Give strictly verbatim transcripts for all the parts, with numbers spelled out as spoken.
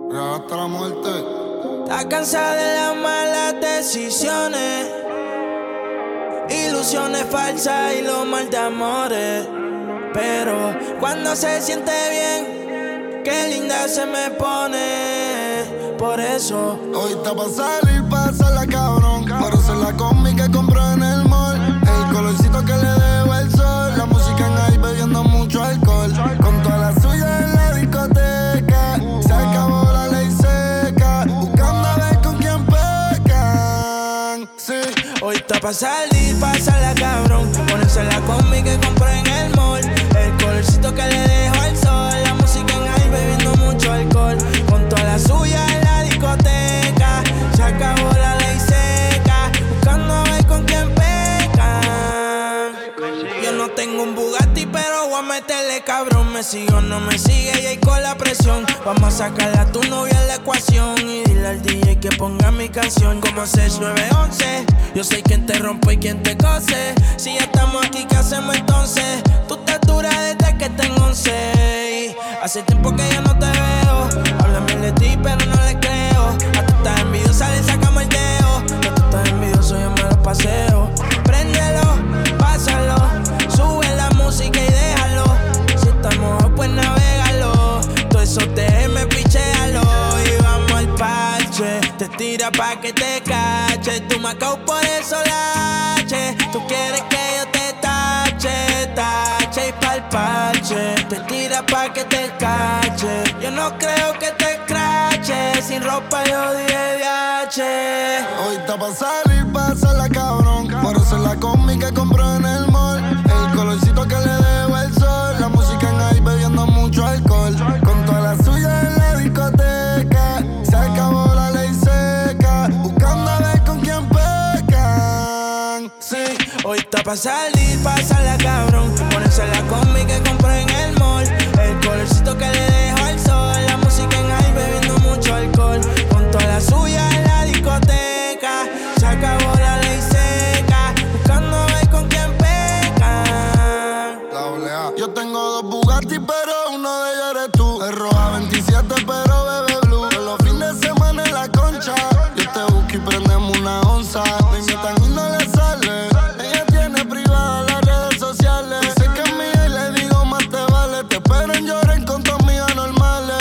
Hasta la muerte. Está cansada de las malas decisiones, ilusiones falsas y los mal de amores. Pero cuando se siente bien, qué linda se me pone. Por eso hoy está pa' salir, pasarla cabrón. Por eso la combi que compró en el mall, el colorcito que le dejo el sol, la música en ahí bebiendo mucho alcohol. Con toda la suya en la discoteca, se acabó la ley seca, buscando a ver con quién pecan. Sí, hoy está pa' salir, pasarla cabrón. Ponerse la combi que compró en el mall, el colorcito que le dejo al sol, la música en ahí bebiendo mucho alcohol. Con toda la suya en la discoteca, se acabó la ley seca, buscando a ver con quién pecan. Yo no tengo un Bugatti, pero voy a meterle cabrón. Me sigue o no me sigue y ahí con la presión. Vamos a sacarle a tu novia en la ecuación y dile al D J que ponga mi canción. Como seis nueve once, yo sé quién te rompe y quién te cose. Si ya estamos aquí, ¿qué hacemos entonces? Tú estás dura desde que tengo once. Hace tiempo que ya no te veo. Háblame de ti, pero no le creo. A tú estás envidiosa, le sacamos el dedo. Que tú estás envidioso, yo me lo paseo. Préndelo, pásalo, sube la música y déjalo. Si estamos pues navégalo. Todo eso te me pichéalo. Y vamos al parche, te tira pa' que te cache. Tú me acabo por eso lache. Tú quieres que yo te tache, tache y pa'l parche. Te tira pa' que te cache. Yo no creo que te escrache. Sin ropa yo dije D H. hoy está pa' salir, pasarla cabrón. Por eso la combi que compró en el mall, el colorcito que le dejo el sol, la música en ahí bebiendo mucho alcohol. Con toda la suya en la discoteca, se acabó la ley seca, buscando a ver con quién pecan. Sí, hoy está pa' salir, pasarla cabrón. Ponerse la combi que compré en el mall, el colorcito que le dejo al sol, la música en ahí bebiendo mucho alcohol. Con toda la suya en la discoteca, se acabó la ley seca, buscando a ver con quién pecan. Doble A. Yo tengo dos Bugatti, pero uno de ellos eres tú. Es roja veintisiete, pero bebe blue. En los fines de semana en la concha, yo te busco y prendemos una onza. Me invitan y no le sale. Ella tiene privada las redes sociales. Dice que es mía y le digo más te vale. Te espero en lloren con tus amigas normales.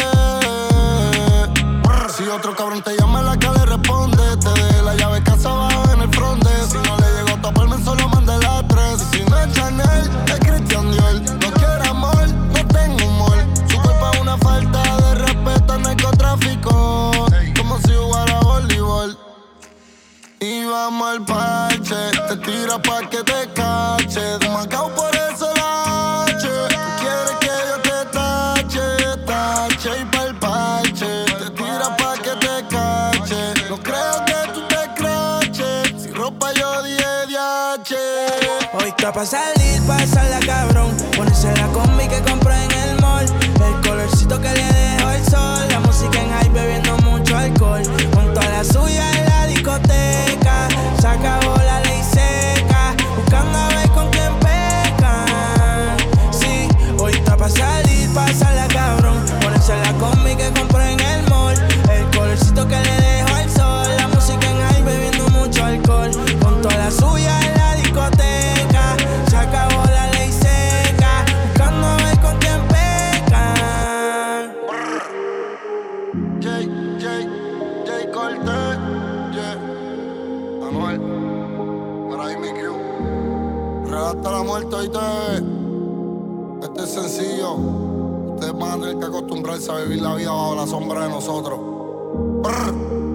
Brr. Si otro cabrón te llama, la que le responde. Te dejé la llave casa abajo en el fronte. Si no le llegó a taparme, solo mandé las tres. Y si no es Chanel, es Christian Dior. No quiero amor, no tengo humor. Su culpa es una falta de respeto al narcotráfico. Como si jugara voleibol. Y vamos al parche, te tira pa' que te cache. De Macao por eso la H. Tú quieres que yo te tache, tache y pa'l parche. Te tira pa' que te cache. No creo que tú te craches. Sin ropa yo dije D H. Hoy está pa' salir, pasarla cabrón. Ponerse la combi que compré en el mall, el colorcito que le dejo el sol, la música en high bebiendo mucho alcohol. Con toda la suya en la discoteca, se acabó la ley seca, buscando a ver con quién pecan. Sí, hoy está pa' salir, pasarla cabrón. Ponerse la combi que compré en el mall, el colorcito que le dejo al sol, la música en high bebiendo mucho alcohol. Con toda la suya en la discoteca, se acabó la ley seca, buscando a ver con quién pecan. J, J, J Cortez, yeah. Anuel, para ahí mi Q. Redacta la muerte, oíste. Este es sencillo. Ustedes van a tener que acostumbrarse a vivir la vida bajo la sombra de nosotros. Brr.